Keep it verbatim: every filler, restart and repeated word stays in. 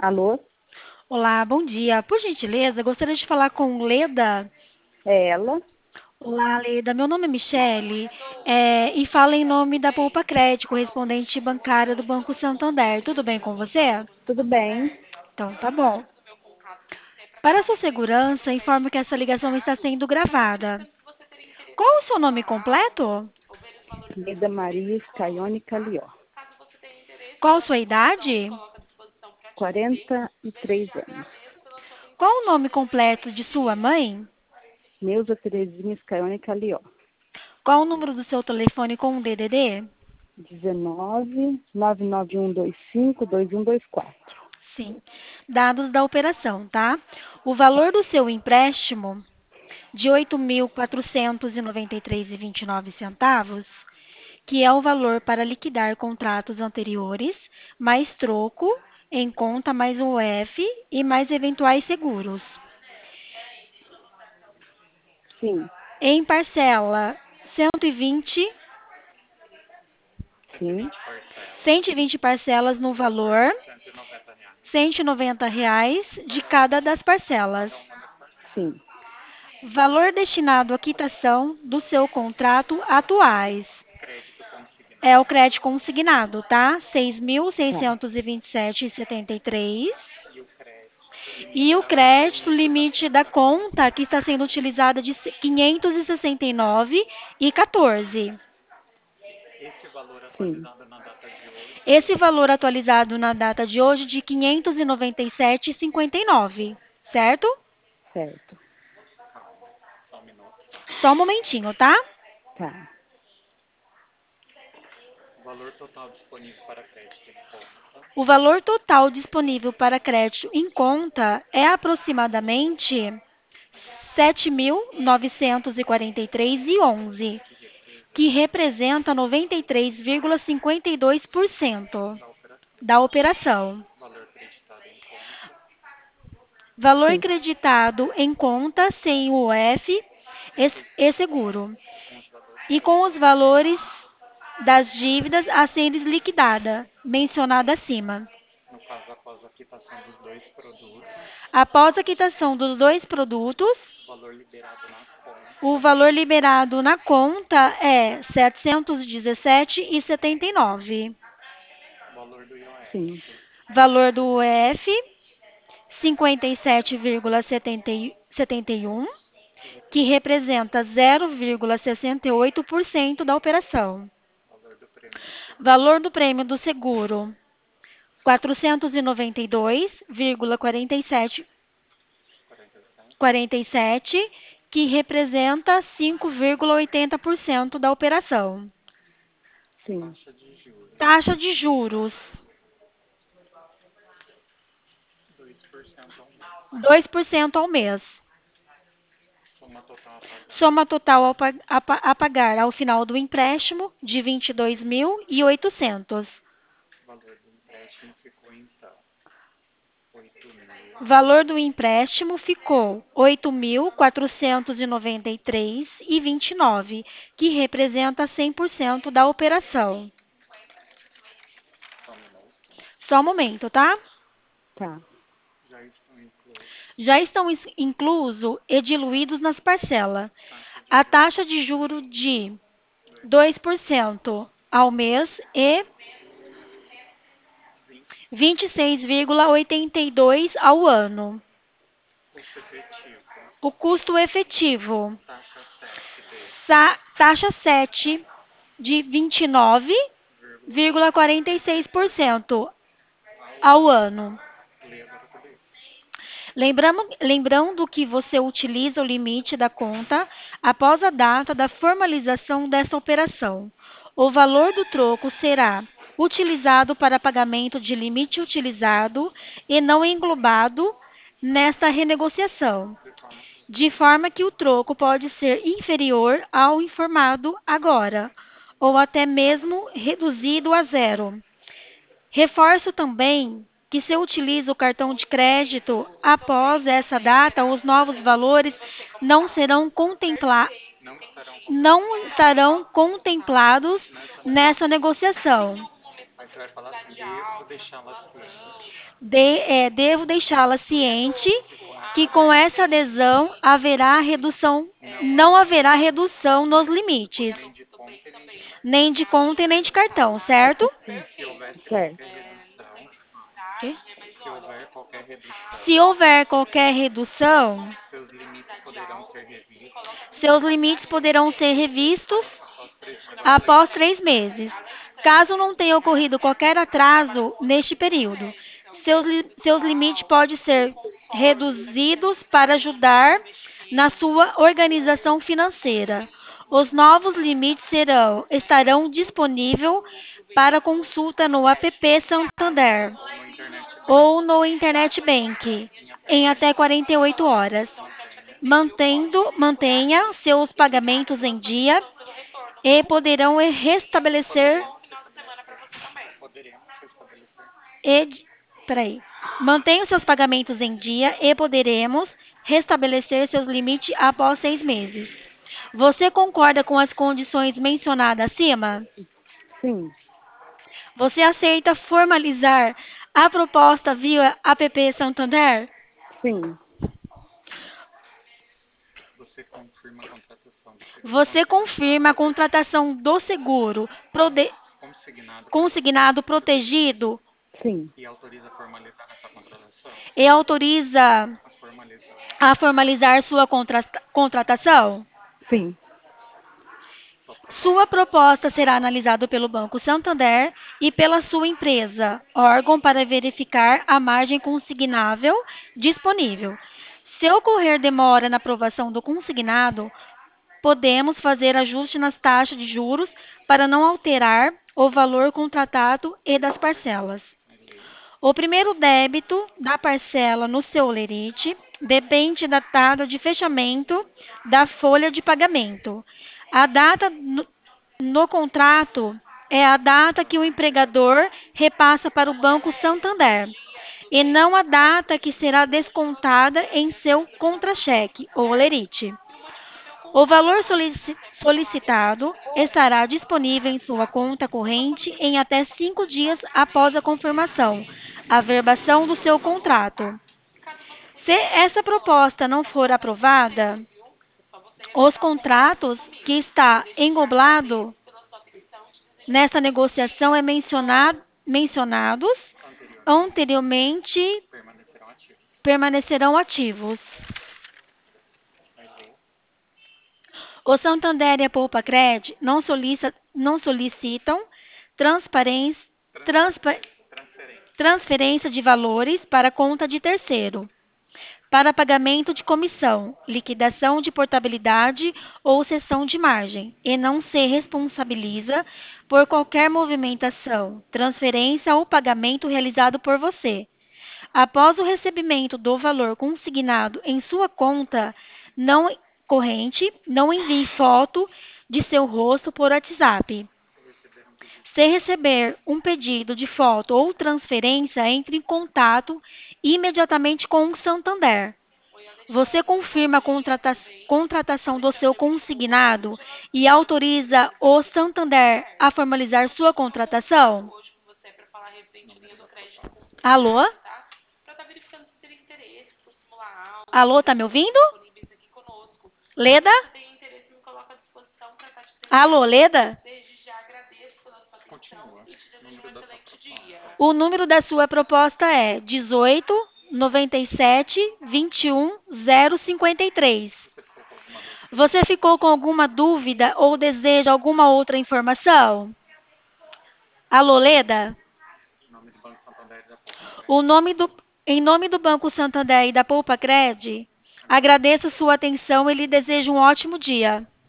Alô? Olá, bom dia. Por gentileza, gostaria de falar com Leda. É ela? Olá, Leda. Meu nome é Michele é, e falo em nome da Poupa Crédito, correspondente bancária do Banco Santander. Tudo bem com você? Tudo bem? Então, tá bom. Para sua segurança, informo que essa ligação está sendo gravada. Qual o seu nome completo? Leda Maria Scaione Calió. Qual a sua idade? quarenta e três anos. Qual o nome completo de sua mãe? Neuza Terezinha Scaione Calió. Qual o número do seu telefone com o D D D? dezenove, nove nove um dois cinco, dois um dois quatro. Sim. Dados da operação, tá? O valor do seu empréstimo de oito mil quatrocentos e noventa e três e vinte e nove centavos, que é o valor para liquidar contratos anteriores, mais troco em conta mais o F e mais eventuais seguros. Sim, Em parcela cento e vinte, sim, cento e vinte parcelas no valor cento e noventa reais de cada das parcelas. sim, Valor destinado à quitação do seu contrato atuais. É o crédito consignado, tá? seis mil tá. seiscentos e vinte e sete vírgula setenta e três. E o crédito limite da conta que está sendo utilizada de quinhentos e sessenta e nove e quatorze. Sim, Esse valor atualizado na data de hoje de quinhentos e noventa e sete e cinquenta e nove, certo? certo. Só um momentinho, tá? Tá. O valor total disponível para crédito em conta é aproximadamente sete mil novecentos e quarenta e três e onze, que representa noventa e três vírgula cinquenta e dois por cento da operação. Valor Sim, creditado em conta sem o F e seguro e com os valores das dívidas a serem liquidadas, mencionada acima. Após a quitação dos dois produtos, o valor liberado na conta é setecentos e dezessete e setenta e nove. sim, Valor do E F cinquenta e sete vírgula setenta e um, que representa zero vírgula sessenta e oito por cento da operação. Valor do prêmio do seguro quatrocentos e noventa e dois vírgula quarenta e sete quarenta e sete, que representa cinco vírgula oitenta por cento da operação. sim. Taxa de juros dois por cento ao mês. Soma total ao pa- a pa- a pagar ao final do empréstimo de vinte e dois mil e oitocentos. Valor do empréstimo ficou oito mil quatrocentos e noventa e três e vinte e nove, que representa cem por cento da operação. Só um momento, tá? Tá. Já estão is- incluso e diluídos nas parcelas a taxa de juro de dois por cento ao mês e vinte e seis vírgula oitenta e dois ao ano. O custo efetivo, sa- taxa sete de vinte e nove vírgula quarenta e seis por cento ao ano. Lembramo- lembrando que você utiliza o limite da conta após a data da formalização dessa operação. O valor do troco será utilizado para pagamento de limite utilizado e não englobado nesta renegociação, de forma que o troco pode ser inferior ao informado agora, ou até mesmo reduzido a zero. Reforço também que se utiliza o cartão de crédito após essa data, os novos valores não serão contempla não estarão contemplados nessa negociação. você vai falar assim, devo deixá-la ciente De- é, devo deixá-la ciente que com essa adesão haverá redução, não haverá redução nos limites, nem de conta e nem de cartão. nem de conta e nem de cartão, certo? Se houver Certo. qualquer redução, Quê? se houver qualquer redução, Se houver qualquer redução, seus limites poderão ser revistos seus limites poderão ser revistos após três meses. após três meses, caso não tenha ocorrido qualquer atraso neste período. Seus, li- seus limites podem ser reduzidos para ajudar na sua organização financeira. Os novos limites serão, estarão disponíveis para consulta no app Santander Ou no internet bank ou no Internet Bank em até em até quarenta quarenta e oito horas, mantenha mantendo, mantenha seus pagamentos em dia e poderão restabelecer poderemos restabelecer poderemos restabelecer e, peraí, mantenha seus pagamentos em dia e poderemos restabelecer seus limites após seis meses. Você concorda com as condições mencionadas acima? Sim, Você aceita formalizar a proposta via app Santander? sim, você confirma a contratação do seguro Você confirma a contratação do seguro prode- consignado pela consignado protegido sim, e autoriza a formalizar essa contratação e autoriza a formalizar a formalizar sua contra- contratação? sim, sua proposta. Sua proposta será analisada pelo Banco Santander e pela sua empresa, órgão para verificar a margem consignável disponível. Se ocorrer demora na aprovação do consignado, podemos fazer ajuste nas taxas de juros para não alterar o valor contratado e das parcelas. É lei. O primeiro débito da parcela no seu lerite depende da data de fechamento da folha de pagamento. A data no, no contrato é a data que o empregador repassa para o Banco Santander e não a data que será descontada em seu contra-cheque ou lerite. O valor solici- solicitado estará disponível em sua conta corrente em até cinco dias após a confirmação, a verbação do seu contrato. Se essa proposta não for aprovada, os contratos que está englobado nessa negociação é mencionado, mencionados Anteriormente anteriormente permanecerão ativos. permanecerão ativos. É lei. O Santander e a Poupa-Cred não, solici- não solicitam transparência, transpa- Transferência. Transferência. transferência de valores para conta de terceiro, para pagamento de comissão, liquidação de portabilidade ou cessão de margem, e não se responsabiliza por qualquer movimentação, transferência ou pagamento realizado por você. Após o recebimento do valor consignado em sua conta não corrente, não envie foto de seu rosto por WhatsApp. Se receber um pedido, Se receber um pedido de foto ou transferência, entre em contato imediatamente com o Santander. Você confirma a contrata- contratação do seu consignado e autoriza o Santander a formalizar sua contratação? número da proposta. Alô? Alô, tá me ouvindo? Leda? Alô, Leda? Continua. Número da sua proposta. O número da sua proposta é dezoito, noventa e sete, vinte e um, zero cinquenta e três. Você ficou com alguma dúvida? Você ficou com alguma dúvida ou deseja alguma outra informação? Alô, Leda? Em nome do Banco Santander e da Poupa. O nome do, em nome do Banco Santander e da Poupa Cred, agradeço sua atenção e lhe desejo um ótimo dia.